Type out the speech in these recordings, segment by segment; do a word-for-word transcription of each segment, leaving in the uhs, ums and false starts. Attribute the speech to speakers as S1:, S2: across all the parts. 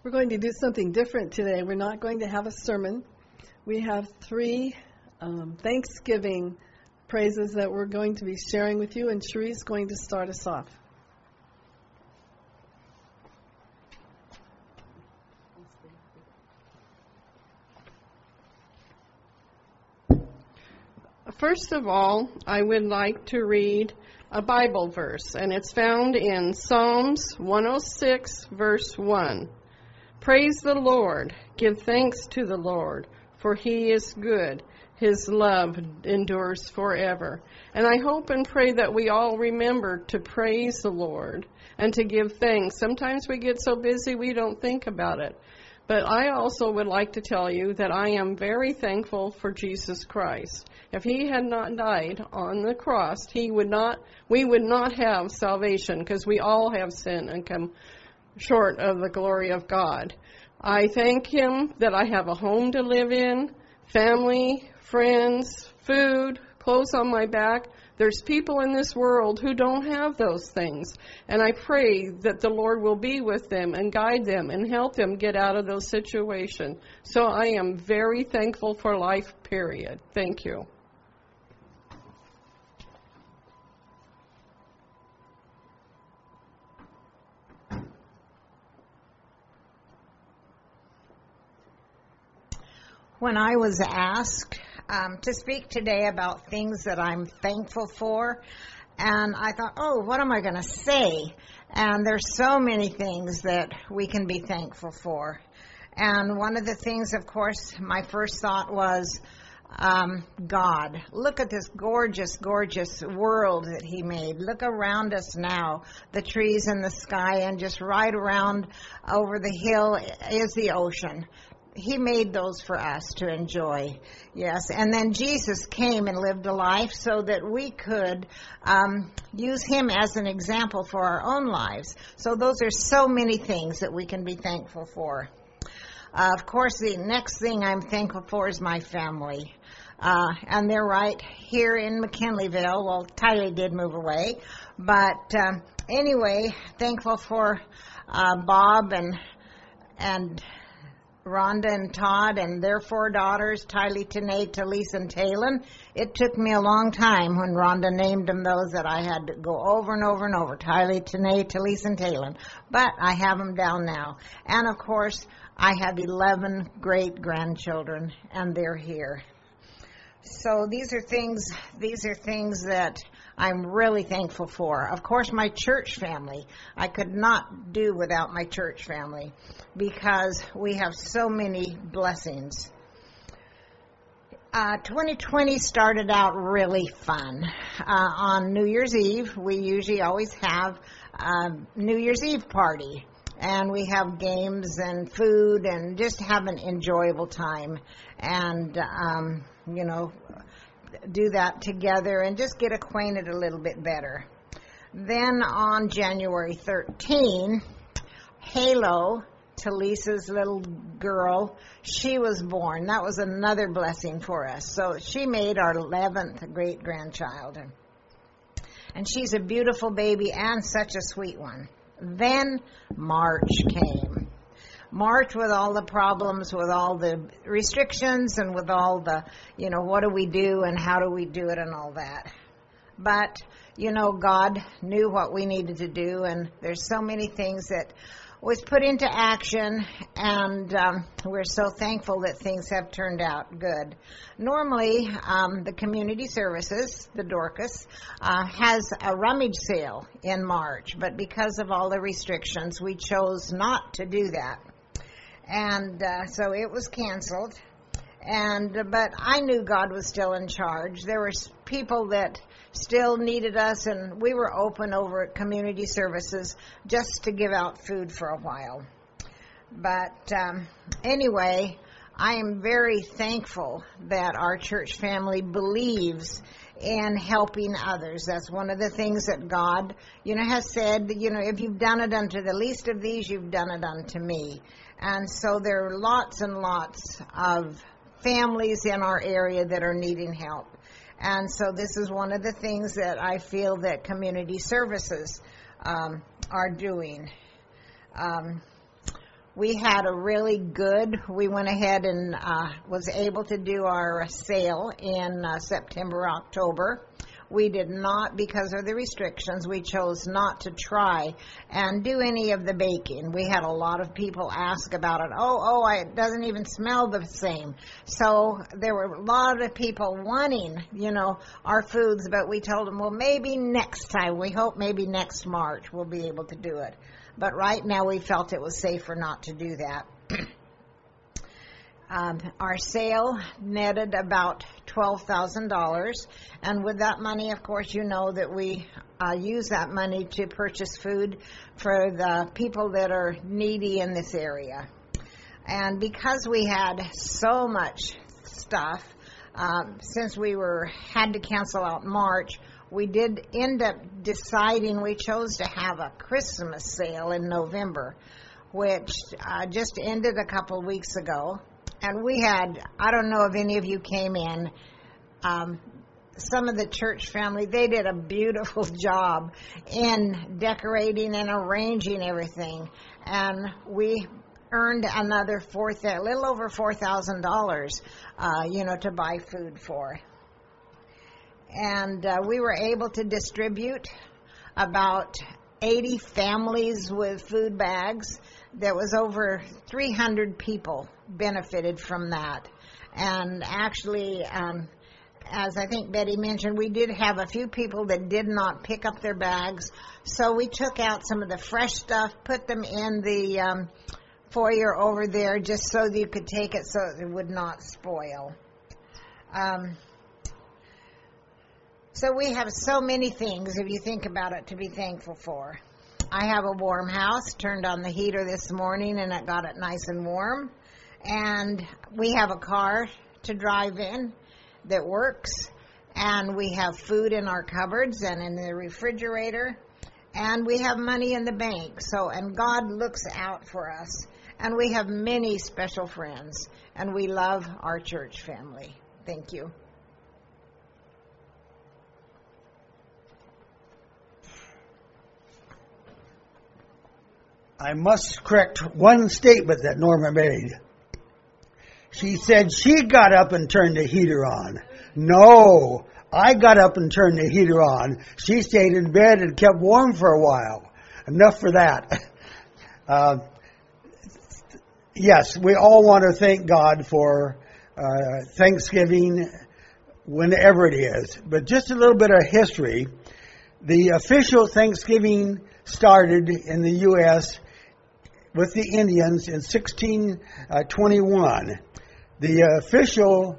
S1: We're going to do something different today. We're not going to have a sermon. We have three um, Thanksgiving praises that we're going to be sharing with you, and Cherie's going to start us off.
S2: First of all, I would like to read a Bible verse, and it's found in Psalms one oh six, verse one. Praise the Lord, give thanks to the Lord, for he is good. His love endures forever. And I hope and pray that we all remember to praise the Lord and to give thanks. Sometimes we get so busy we don't think about it. But I also would like to tell you that I am very thankful for Jesus Christ. If he had not died on the cross, he would not, we would not have salvation, because we all have sinned and come short of the glory of God. I thank him that I have a home to live in, family, friends, food, clothes on my back. There's people in this world who don't have those things. And I pray that the Lord will be with them and guide them and help them get out of those situations. So I am very thankful for life, period. Thank you.
S3: When I was asked um, to speak today about things that I'm thankful for, and I thought, oh, what am I going to say? And there's so many things that we can be thankful for. And one of the things, of course, my first thought was um, God. Look at this gorgeous, gorgeous world that he made. Look around us now, the trees in the sky, and just right around over the hill is the ocean. He made those for us to enjoy, yes. And then Jesus came and lived a life so that we could um, use him as an example for our own lives. So those are so many things that we can be thankful for. Uh, of course, the next thing I'm thankful for is my family. Uh, and they're right here in McKinleyville. Well, Tylee did move away. But um, anyway, thankful for uh, Bob and and Rhonda and Todd and their four daughters, Tylee, Tanae, Talise, and Talon. It took me a long time when Rhonda named them those that I had to go over and over and over. Tylee, Tanae, Talise, and Talon. But I have them down now. And, of course, I have eleven great-grandchildren, and they're here. So these are things, these are things that I'm really thankful for. Of course, my church family. I could not do without my church family because we have so many blessings. Uh, twenty twenty started out really fun. Uh, on New Year's Eve, we usually always have a New Year's Eve party. And we have games and food and just have an enjoyable time. And, um, you know, do that together and just get acquainted a little bit better. Then on January thirteenth, Halo, Talisa's little girl, she was born. That was another blessing for us. So she made our eleventh great-grandchild. And she's a beautiful baby and such a sweet one. Then March came. March with all the problems, with all the restrictions, and with all the, you know, what do we do and how do we do it and all that. But, you know, God knew what we needed to do, and there's so many things that was put into action, and um, we're so thankful that things have turned out good. Normally, um, the community services, the Dorcas, uh, has a rummage sale in March, but because of all the restrictions, we chose not to do that. And uh, so it was canceled. And uh, but I knew God was still in charge. There were people that still needed us, and we were open over at community services just to give out food for a while. But um, anyway, I am very thankful that our church family believes in helping others. That's one of the things that God, you know, has said, you know, if you've done it unto the least of these, you've done it unto me. And so there are lots and lots of families in our area that are needing help. And so this is one of the things that I feel that community services um, are doing. Um, we had a really good, we went ahead and uh, was able to do our sale in uh, September, October. We did not, because of the restrictions, we chose not to try and do any of the baking. We had a lot of people ask about it. Oh, oh, it doesn't even smell the same. So there were a lot of people wanting, you know, our foods, but we told them, well, maybe next time. We hope maybe next March we'll be able to do it. But right now we felt it was safer not to do that. Um, our sale netted about twelve thousand dollars, and with that money, of course, you know that we uh, use that money to purchase food for the people that are needy in this area. And because we had so much stuff, um, since we were had to cancel out March, we did end up deciding we chose to have a Christmas sale in November, which uh, just ended a couple of weeks ago. And we had, I don't know if any of you came in, um, some of the church family, they did a beautiful job in decorating and arranging everything. And we earned another four, a little over four thousand dollars, uh, you know, to buy food for. And uh, we were able to distribute about eighty families with food bags. There was over three hundred people benefited from that. And actually, um, as I think Betty mentioned, we did have a few people that did not pick up their bags. So we took out some of the fresh stuff, put them in the um, foyer over there just so that you could take it so it would not spoil. Um, so we have so many things, if you think about it, to be thankful for. I have a warm house, turned on the heater this morning and it got it nice and warm. And we have a car to drive in that works. And we have food in our cupboards and in the refrigerator. And we have money in the bank. So, and God looks out for us. And we have many special friends. And we love our church family. Thank you.
S4: I must correct one statement that Norma made. She said she got up and turned the heater on. No, I got up and turned the heater on. She stayed in bed and kept warm for a while. Enough for that. Uh, yes, we all want to thank God for uh, Thanksgiving, whenever it is. But just a little bit of history. The official Thanksgiving started in the U S with the Indians in sixteen twenty-one. The official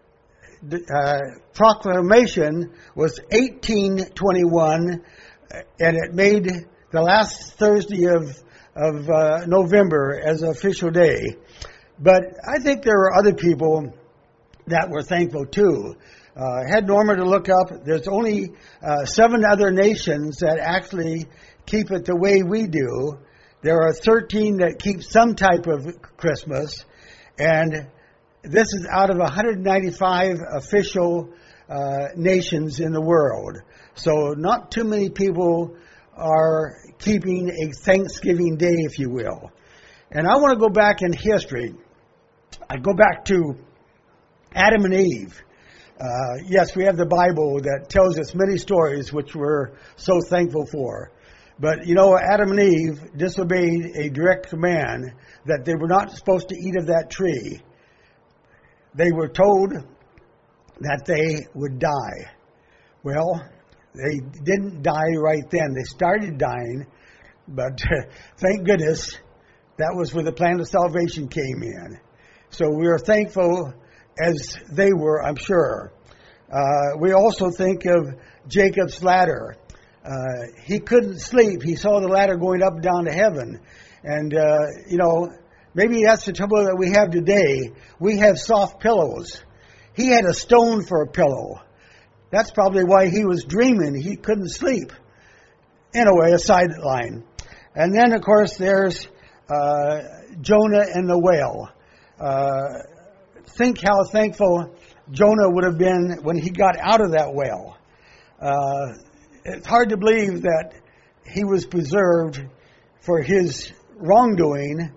S4: uh, proclamation was eighteen twenty-one, and it made the last Thursday of of uh, November as an official day. But I think there were other people that were thankful too. Uh, I had Norma to look up. There's only uh, seven other nations that actually keep it the way we do. There are thirteen that keep some type of Christmas, and this is out of one hundred ninety-five official uh, nations in the world. So not too many people are keeping a Thanksgiving Day, if you will. And I want to go back in history. I go back to Adam and Eve. Uh, yes, we have the Bible that tells us many stories which we're so thankful for. But, you know, Adam and Eve disobeyed a direct command that they were not supposed to eat of that tree. They were told that they would die. Well, they didn't die right then. They started dying, but thank goodness that was where the plan of salvation came in. So we are thankful as they were, I'm sure. Uh, we also think of Jacob's ladder. Uh, he couldn't sleep. He saw the ladder going up and down to heaven. And, uh, you know, maybe that's the trouble that we have today. We have soft pillows. He had a stone for a pillow. That's probably why he was dreaming. He couldn't sleep. Anyway, a sideline. And then, of course, there's uh, Jonah and the whale. Uh, think how thankful Jonah would have been when he got out of that whale. Uh, it's hard to believe that he was preserved for his wrongdoing,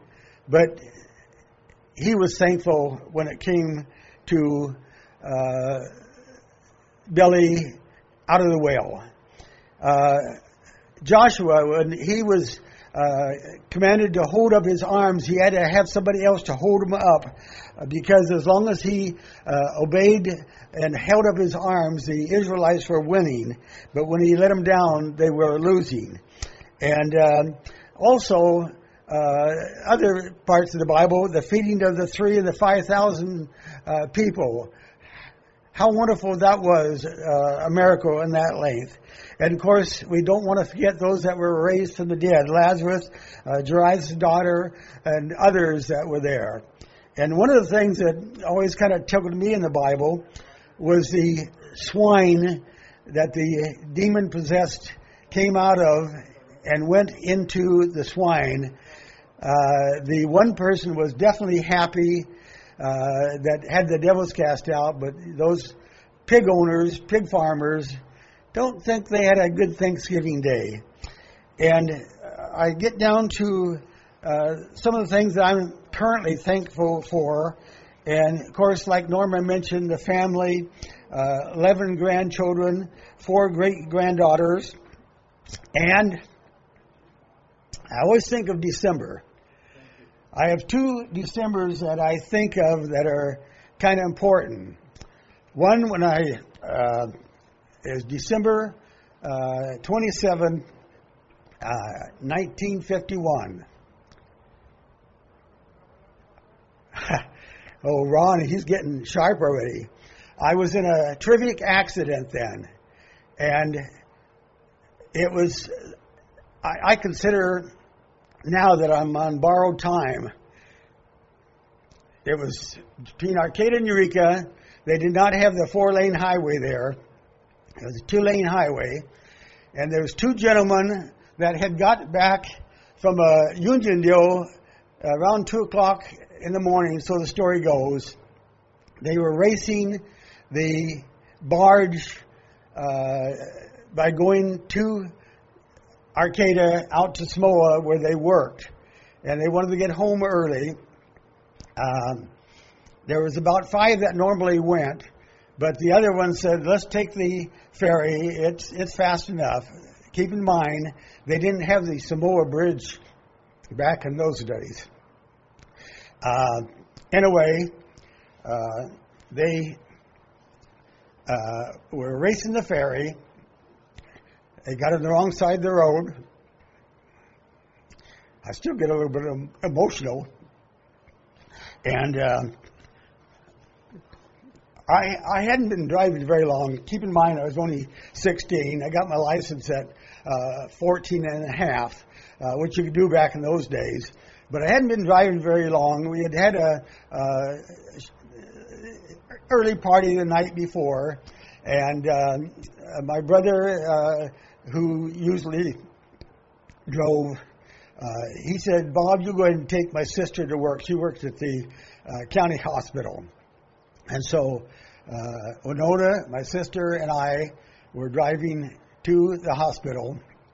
S4: but he was thankful when it came to uh, Billy out of the well. Uh, Joshua, when he was uh, commanded to hold up his arms, he had to have somebody else to hold him up, uh, because as long as he uh, obeyed and held up his arms, the Israelites were winning. But when he let them down, they were losing. And um, also, uh, other parts of the Bible, the feeding of the three and the five thousand uh, people. How wonderful that was, uh, a miracle in that length. And of course, we don't want to forget those that were raised from the dead. Lazarus, uh, Jairus' daughter, and others that were there. And one of the things that always kind of tickled me in the Bible was the swine that the demon-possessed came out of and went into the swine. Uh, the one person was definitely happy uh, that had the devils cast out, but those pig owners, pig farmers, don't think they had a good Thanksgiving day. And I get down to uh, some of the things that I'm currently thankful for. And, of course, like Norma mentioned, the family, uh, eleven grandchildren, four great-granddaughters. And I always think of December. I have two Decembers that I think of that are kind of important. One when I uh, is December uh, twenty-seventh, uh, nineteen fifty-one. Oh, Ron, he's getting sharp already. I was in a terrific accident then, and it was, I, I consider now that I'm on borrowed time. It was between Arcata and Eureka. They did not have the four-lane highway there. It was a two-lane highway, and there was two gentlemen that had got back from a union deal around two o'clock in the morning, so the story goes. They were racing the barge uh, by going to Arcata out to Samoa where they worked, and they wanted to get home early. Um, there was about five that normally went, but the other one said, let's take the ferry. It's it's fast enough. Keep in mind, they didn't have the Samoa Bridge back in those days. Uh, anyway, uh, they uh, were racing the ferry. They got on the wrong side of the road. I still get a little bit emotional. And uh, I I hadn't been driving very long. Keep in mind, I was only sixteen. I got my license at uh, fourteen and a half, uh, which you could do back in those days. But I hadn't been driving very long. We had had a uh, early party the night before, and uh, my brother, uh, who usually drove, uh, he said, Bob, you go ahead and take my sister to work. She works at the uh, county hospital. And so uh, Winona, my sister, and I were driving to the hospital.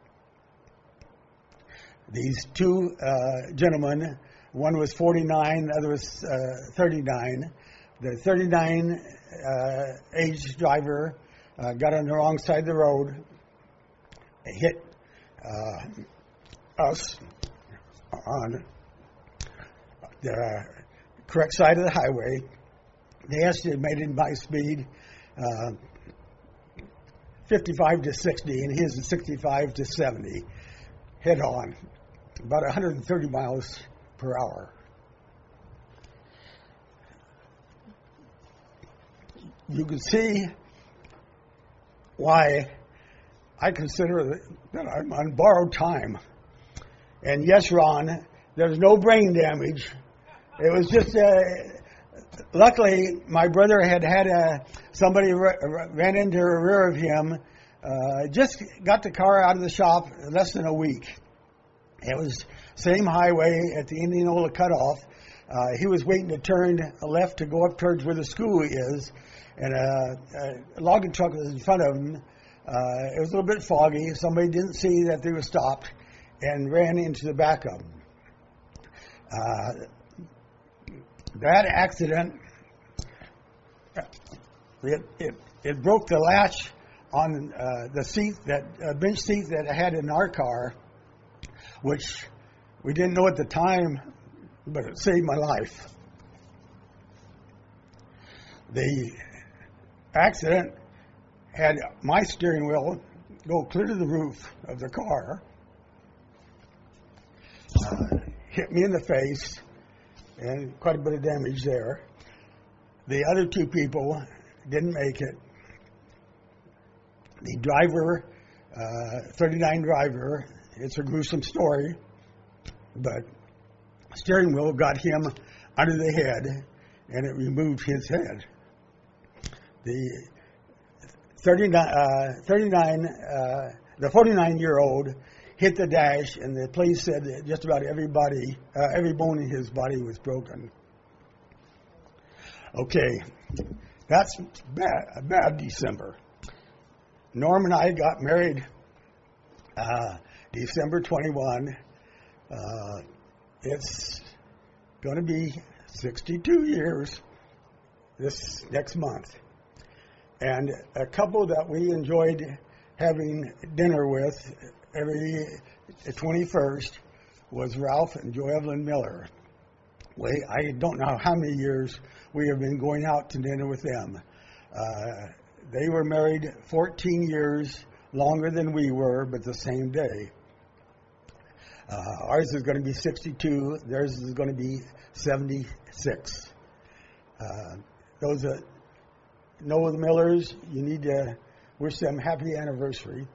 S4: These two uh, gentlemen, one was forty-nine, the other was uh, thirty-nine. The thirty-nine uh, age driver uh, got on the wrong side of the road, hit uh, us on the correct side of the highway. They estimated my speed uh, fifty-five to sixty, and his is sixty-five to seventy, head on. About one hundred thirty miles per hour. You can see why I consider that I'm on borrowed time. And yes, Ron, there's no brain damage. It was just, uh, luckily, my brother had had a, somebody r- ran into the rear of him, uh, just got the car out of the shop less than a week. It was same highway at the Indianola cutoff. Uh, he was waiting to turn left to go up towards where the school is, and a, a logging truck was in front of him. Uh, it was a little bit foggy. Somebody didn't see that they were stopped and ran into the back of him. Uh, that accident, it, it, it broke the latch on uh, the seat, that uh, bench seat that I had in our car, which we didn't know at the time, but it saved my life. The accident had my steering wheel go clear to the roof of the car, uh, hit me in the face, and quite a bit of damage there. The other two people didn't make it. The driver, uh, thirty-nine driver, it's a gruesome story, but steering wheel got him under the head, and it removed his head. The thirty-nine, uh, thirty-nine uh, the forty-nine-year-old hit the dash, and the police said that just about everybody, uh, every bone in his body was broken. Okay, that's bad, a bad December. Norm and I got married uh, December twenty-first. Uh, it's going to be sixty-two years this next month. And a couple that we enjoyed having dinner with every twenty-first was Ralph and Joy Evelyn Miller. We, I don't know how many years we have been going out to dinner with them. Uh, they were married fourteen years longer than we were, but the same day. Uh, ours is going to be sixty-two. Theirs is going to be seventy-six. Uh, those that know the Millers, you need to wish them happy anniversary.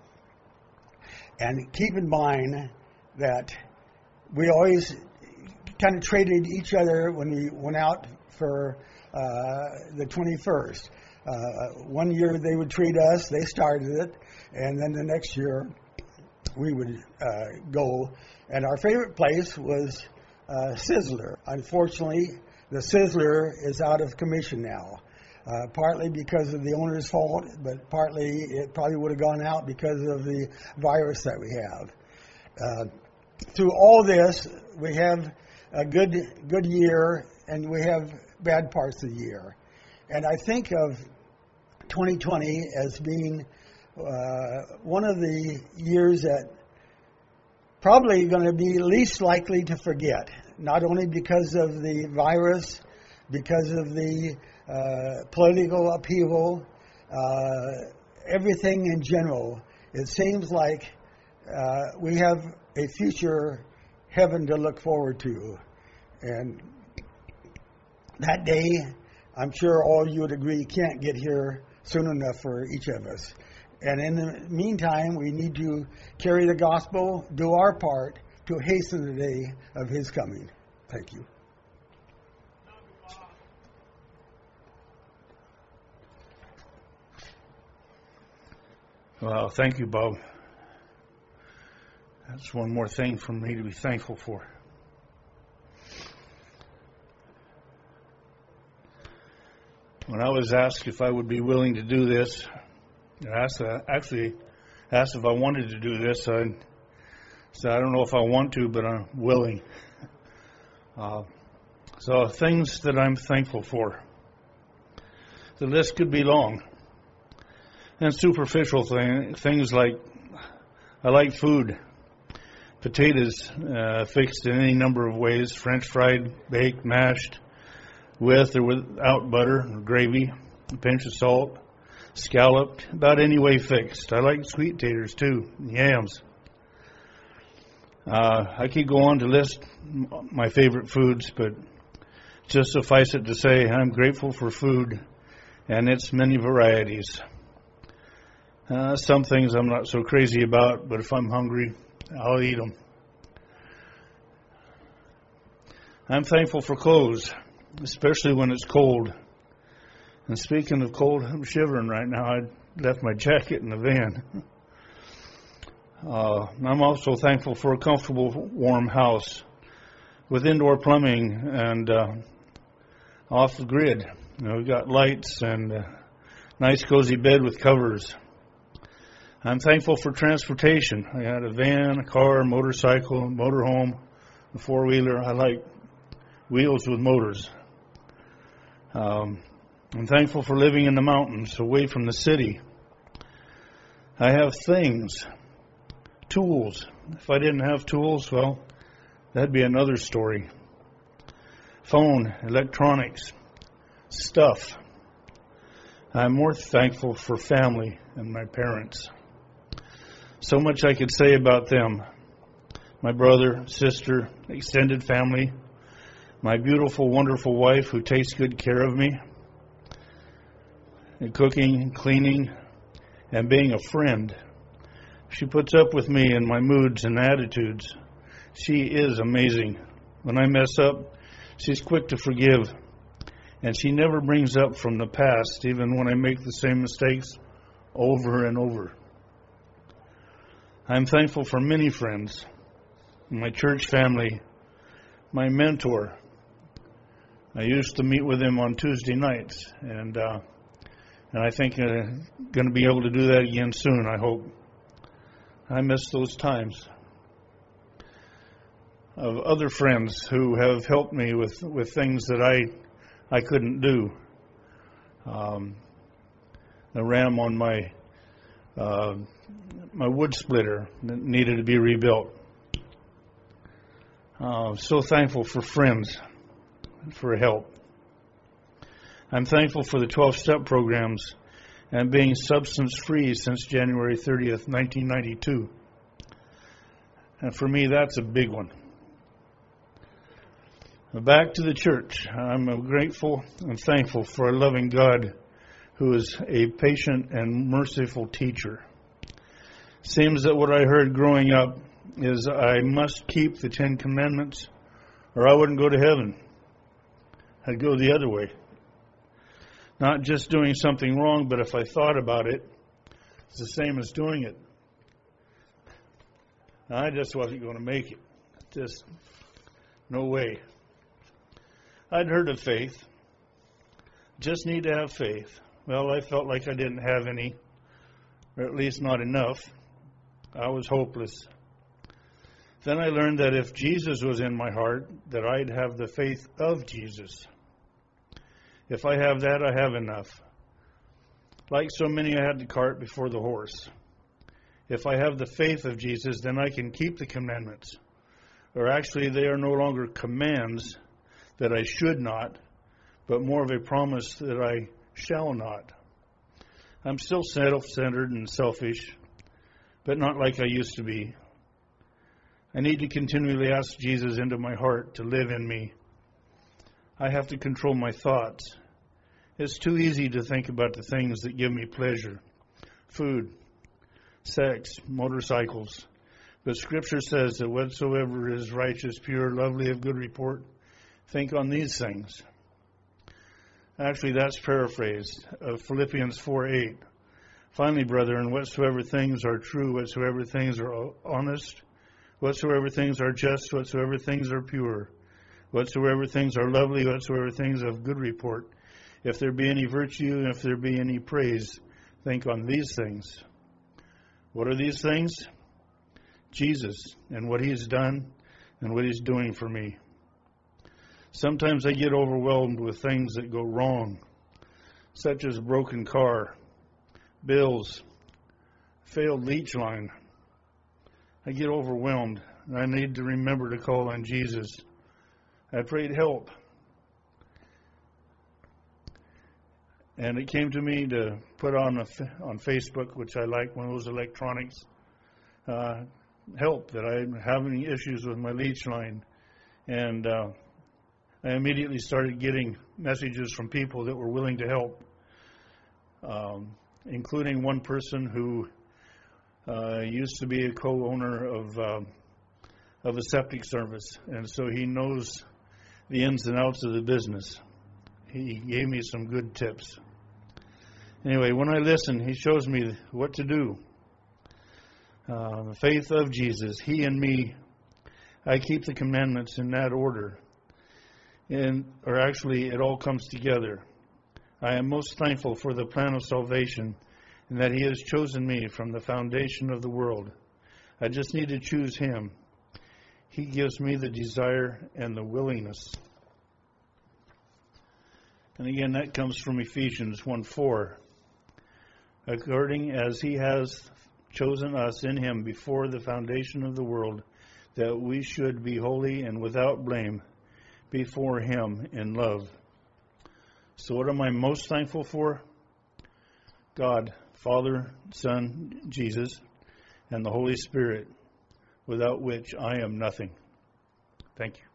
S4: And keep in mind that we always kind of traded each other when we went out for uh, the twenty-first. Uh, one year they would treat us, they started it, and then the next year we would uh, go. And our favorite place was uh, Sizzler. Unfortunately, the Sizzler is out of commission now. Uh, partly because of the owner's fault, but partly it probably would have gone out because of the virus that we have. Uh, through all this, we have a good good year, and we have bad parts of the year. And I think of twenty twenty as being uh, one of the years that probably going to be least likely to forget, not only because of the virus, because of the uh, political upheaval, uh, everything in general. It seems like uh, we have a future heaven to look forward to. And that day, I'm sure all you would agree, can't get here soon enough for each of us. And in the meantime, we need to carry the gospel, do our part to hasten the day of His coming. Thank you.
S5: Well, thank you, Bob. That's one more thing for me to be thankful for. When I was asked if I would be willing to do this, I asked, uh, actually asked if I wanted to do this, I said, I don't know if I want to, but I'm willing. Uh, so things that I'm thankful for. The list could be long. And superficial thing, things like, I like food. Potatoes uh, fixed in any number of ways, French fried, baked, mashed, with or without butter or gravy, a pinch of salt, scalloped, about any way fixed. I like sweet taters too, yams. Uh, I could go on to list my favorite foods, but just suffice it to say I'm grateful for food and its many varieties. Uh, some things I'm not so crazy about, but if I'm hungry, I'll eat them. I'm thankful for clothes, especially when it's cold. And speaking of cold, I'm shivering right now. I left my jacket in the van. Uh, I'm also thankful for a comfortable, warm house with indoor plumbing and uh, off the grid. You know, we've got lights and a nice, cozy bed with covers. I'm thankful for transportation. I got a van, a car, a motorcycle, a motorhome, a four-wheeler. I like wheels with motors. Um, I'm thankful for living in the mountains, away from the city. I have things, tools. If I didn't have tools, well, that'd be another story. Phone, electronics, stuff. I'm more thankful for family and my parents. So much I could say about them. My brother, sister, extended family, my beautiful, wonderful wife who takes good care of me, and cooking and cleaning and being a friend. She puts up with me and my moods and attitudes. She is amazing. When I mess up, she's quick to forgive. And she never brings up from the past, even when I make the same mistakes over and over. I'm thankful for many friends, my church family, my mentor. I used to meet with him on Tuesday nights, and uh, and I think I'm uh, going to be able to do that again soon, I hope. I miss those times. Of other friends who have helped me with, with things that I I couldn't do. Um, the ram on my uh, my wood splitter that needed to be rebuilt. Uh, so thankful for friends, for help. I'm thankful for the twelve-step programs and being substance-free since January thirtieth, nineteen ninety-two. And for me, that's a big one. Back to the church. I'm grateful and thankful for a loving God who is a patient and merciful teacher. Seems that what I heard growing up is I must keep the Ten Commandments or I wouldn't go to heaven. I'd go the other way. Not just doing something wrong, but if I thought about it, it's the same as doing it. I just wasn't going to make it. Just no way. I'd heard of faith. Just need to have faith. Well, I felt like I didn't have any, or at least not enough. I was hopeless. Then I learned that if Jesus was in my heart, that I'd have the faith of Jesus. If I have that, I have enough. Like so many, I had the cart before the horse. If I have the faith of Jesus, then I can keep the commandments. Or actually, they are no longer commands that I should not, but more of a promise that I shall not. I'm still self-centered and selfish, but not like I used to be. I need to continually ask Jesus into my heart to live in me. I have to control my thoughts. It's too easy to think about the things that give me pleasure. Food, sex, motorcycles. But Scripture says that whatsoever is righteous, pure, lovely, of good report, think on these things. Actually, that's paraphrased of Philippians four eight. Finally, brethren, whatsoever things are true, whatsoever things are honest, whatsoever things are just, whatsoever things are pure, whatsoever things are lovely, whatsoever things of good report, if there be any virtue, and if there be any praise, think on these things. What are these things? Jesus and what He's done and what He's doing for me. Sometimes I get overwhelmed with things that go wrong, such as a broken car, bills, failed leach line. I get overwhelmed, and I need to remember to call on Jesus. I prayed help. And it came to me to put on a, on Facebook, which I like, one of those electronics, uh, help that I'm having issues with my leach line. And uh, I immediately started getting messages from people that were willing to help, um, including one person who uh, used to be a co-owner of uh, of a septic service, and so he knows the ins and outs of the business. He gave me some good tips. Anyway, when I listen, he shows me what to do. Uh, the faith of Jesus, He and me. I keep the commandments in that order. And, or actually, it all comes together. I am most thankful for the plan of salvation and that He has chosen me from the foundation of the world. I just need to choose Him. He gives me the desire and the willingness And again, that comes from Ephesians one four. According as he has chosen us in him before the foundation of the world, that we should be holy and without blame before him in love. So what am I most thankful for? God, Father, Son, Jesus, and the Holy Spirit, without which I am nothing. Thank you.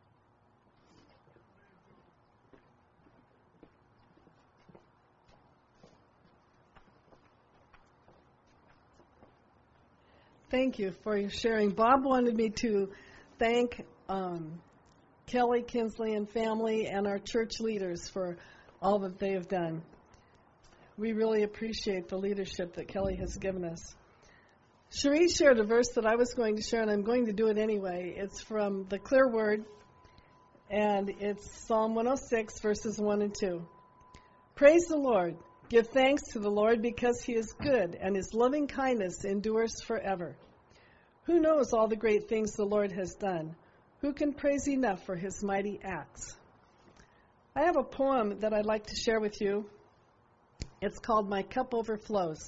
S1: Thank you for your sharing. Bob wanted me to thank um, Kelly, Kinsley, and family and our church leaders for all that they have done. We really appreciate the leadership that Kelly has given us. Cherie shared a verse that I was going to share, and I'm going to do it anyway. It's from the Clear Word, and it's Psalm one oh six, verses one and two. Praise the Lord. Give thanks to the Lord because he is good, and his loving kindness endures forever. Who knows all the great things the Lord has done? Who can praise enough for his mighty acts? I have a poem that I'd like to share with you. It's called My Cup Overflows.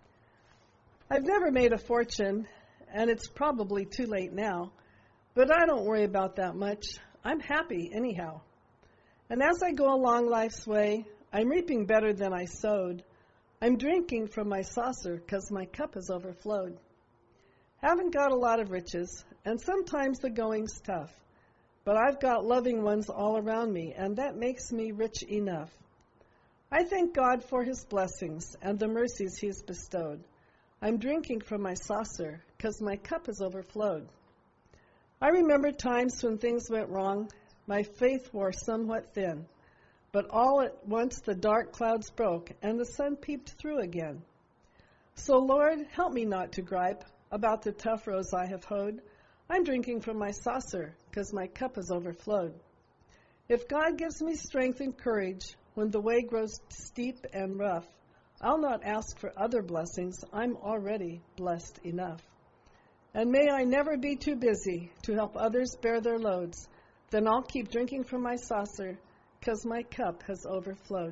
S1: I've never made a fortune, and it's probably too late now, but I don't worry about that much. I'm happy anyhow. And as I go along life's way, I'm reaping better than I sowed. I'm drinking from my saucer because my cup has overflowed. Haven't got a lot of riches, and sometimes the going's tough, but I've got loving ones all around me, and that makes me rich enough. I thank God for his blessings and the mercies he's bestowed. I'm drinking from my saucer because my cup has overflowed. I remember times when things went wrong. My faith wore somewhat thin. But all at once the dark clouds broke, and the sun peeped through again. So, Lord, help me not to gripe about the tough rows I have hoed. I'm drinking from my saucer, because my cup has overflowed. If God gives me strength and courage when the way grows steep and rough, I'll not ask for other blessings. I'm already blessed enough. And may I never be too busy to help others bear their loads. Then I'll keep drinking from my saucer, because my cup has overflowed.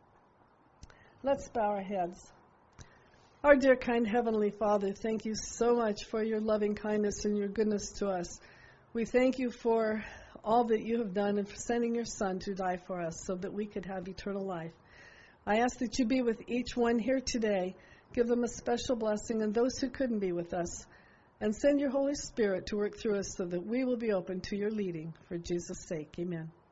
S1: Let's bow our heads. Our dear, kind Heavenly Father, thank you so much for your loving kindness and your goodness to us. We thank you for all that you have done and for sending your Son to die for us so that we could have eternal life. I ask that you be with each one here today. Give them a special blessing, and those who couldn't be with us. And send your Holy Spirit to work through us so that we will be open to your leading. For Jesus' sake, amen.